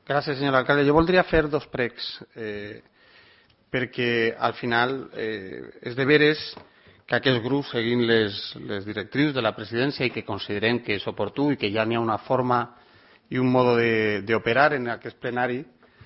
Gràcies, senyor alcalde. Jo voldria fer dos pregs, perquè al final és de veres que aquests grups seguint les directrius de la presidència i que considerem que és oportú i que ja n'hi ha una forma i un mode d'operar en aquest plenari,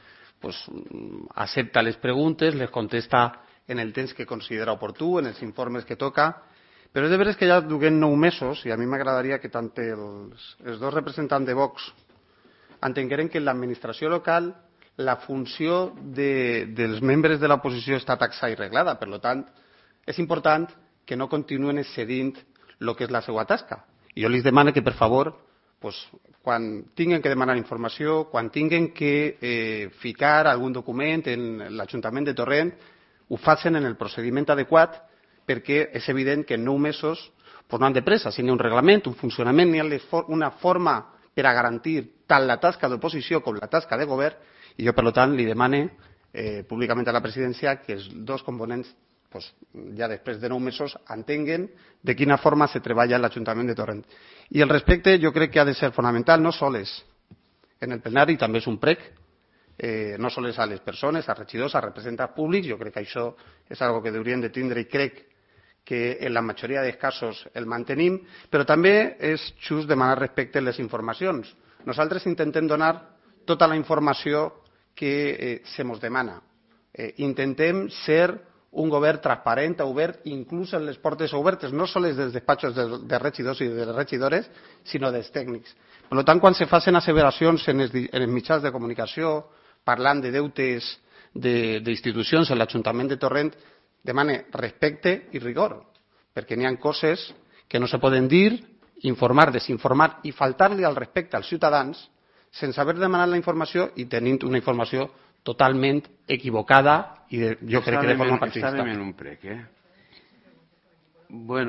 accepta les preguntes, les contesta en el temps que considera oportú, en els informes que toca, però és de veres que ja duguem 9 mesos i a mi m'agradaria que tant els dos representants de Vox entengueren que en l'administració local la funció dels membres de l'oposició està taxada i reglada. Per tant, és important que no continuen excedint el que és la seva tasca. I jo els demano que, per favor, quan tinguin que demanar informació, quan tinguin que ficar algun document en l'Ajuntament de Torrent, ho facin en el procediment adequat, perquè és evident que en 9 mesos no han de pressa. Si hi ha un reglament, un funcionament, hi ha una forma per a garantir tant la tasca d'oposició com la tasca de govern, i jo, per tant, li demane públicament a la presidència que els dos components, ja després de 9 mesos, entenguen de quina forma se treballa en l'Ajuntament de Torrent. I el respecte jo crec que ha de ser fonamental, no sols en el plenari, també és un prec, no sols a les persones, als regidors, als representants públics. Jo crec que això és una cosa que haurien de tindre i crec que en la majoria dels casos el mantenim, però també és just demanar respecte a les informacions. Nosaltres intentem donar tota la informació que se mos demana. Intentem ser un govern transparent, obert, inclús en les portes obertes, no sols dels despatxos de regidors i de les regidores, sinó dels tècnics. Per tant, quan se facin asseveracions en els mitjans de comunicació, parlant de deutes d'institucions en l'Ajuntament de Torrent, demane respecte i rigor, perquè n'hi ha coses que no se poden dir, informar, desinformar i faltar-li al respecte als ciutadans sense haver demanat la informació i tenint una informació totalment equivocada i jo crec que de forma partidista. Estàvem en un prec, Bueno,